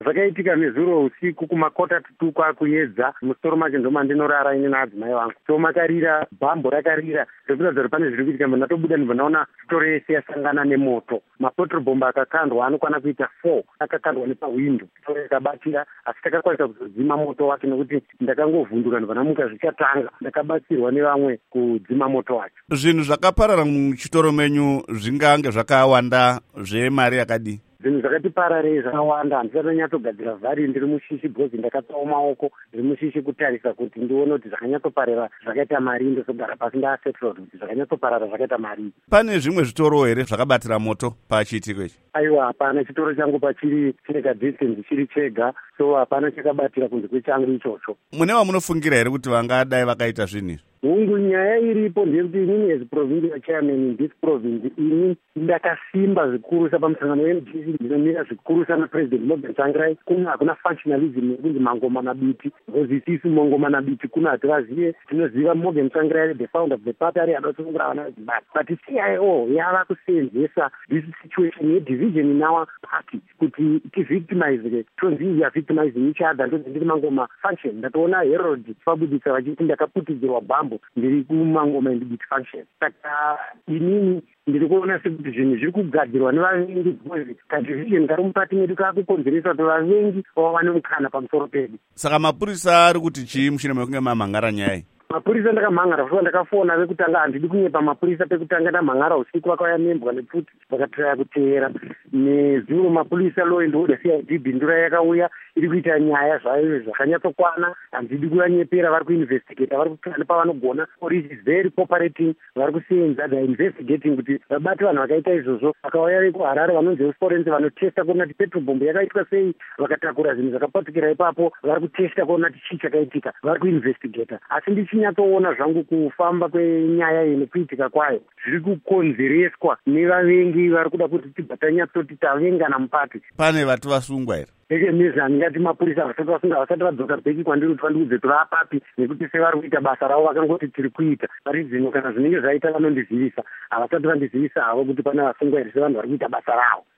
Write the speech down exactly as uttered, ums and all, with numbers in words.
Zvakaitika nezuro usiku kumakota tutuku akuedza musoro macho ndomandinorara ine naadzimai vangu. So makarira bhambo rakarira rekuratidza kuti pane zviri kuitika. Ndatobuda ndibva ndaona sitoro yese yasangana nemoto. Mapetrol bomb akakandwa anokwana kuita four akakandwa nepawindo. Sitoro ikabatira asi takakwanisa kuzodzima moto wake nekuti ndakangovhundura ndibva ndamuka zvichatanga. Ndakabatsirwa nevamwe kudzima moto wacho. Zvinhu zvakaparara muchitoro menyu zvingange zvakawanda zvemari yakadii? Zvinhu zvakati pararei zvakawanda. Handisati ndanyatsogadzira vhari ndiri mushishi bhozi ndakatsawo maoko ndiri mushishi kutarisa kuti ndione kuti zvakanyatsoparara zvakaita mari ndosogara pasi ndaasettled kuti zvakanyatsoparara zvakaita mari. Pane zvimwe zvitoro here zvakabatira moto pachiitiko ichi? Aiwa, hapana. Chitoro changu pachiri chine kadistance chiri chega, so hapana chakabatira kunze kwechangu ichocho. Mune vamunofungira here kuti vangadai vakaita zvinhu izvi? Hungu nyaya iripo ndeyekuti inini as provincial chairman in this province ini ndakasimba zvikurusa pamusangano we M D C ndinomira zvikurusa napresident Morgan Tsvangirai. Kuna hakuna functionalism yekunzi mangomana biti because isusu mangomana biti kuna hativazive. Tinoziva Morgan Tsvangirai the founder of the party ari adotsungura vana vezimbabwe, but C I O yava kuseenzesa this situation yedivision in our party kuti tivictimize tonzi ya victimizing each other. Ndoti ndiri mangoma function ndatoona Herald vabudisa vachiti ndakaputidzirwa bhambo ndiri kumangoma ndibit function. Saka inini ndiri kuona sekuti zvinhu zviri kugadzirwa nevavengi because kadivision kari mukati medu kakukonzeresa kuti vavengi vawane mukana pamusoro pedu. Saka mapurisa ari kuti chii mushure mekunge mamhangara nyaya? Mapurisa ndakamhangara fuka ndakafona vekutanga handidi kunyepa mapurisa pekutanga ndamhangara usiku vakauya nembwa nepfuti vakatiraya kuteera nezuro mapurisa law and order C I D bhindura yakauya iri kuita nyaya zvayo zvakanyatsokwana. Handidi kuvanyepera, vari kuinvestigata, vari kutsvaka pavanogona. Police is very cooperating, vari kuseenza the investigating kuti vabate vanhu vakaita izvozvo. Vakauya vekuharare vanonzi veforense vanotesta kuona kuti petrol bomb yakaitwa sei, vakatakura zvinhu zvakapatikira ipapo vari kutesta kuona kuti chii chakaitika, vari kuinvestigata. Asi ndichinyatsoona zvangu kufamba kwenyaya iyi nekuitika kwayo zviri kukonzereswa nevavengi vari kuda kuti tibva tanyatsoti tavengana mupati. Pane vati vasungwa here? Eke mizani ngati mapurisa vasati vasunga vasati vadzoka bheki kwandiri kuti vandiudze tova papi nekuti sevari kuita basa ravo vakangoti tiri kuita. Vari zvino kana zvinenge zvaita vanondizivisa, havasati vandizivisa havo kuti pane vasungwa here sevanhu vari kuita basa ravo.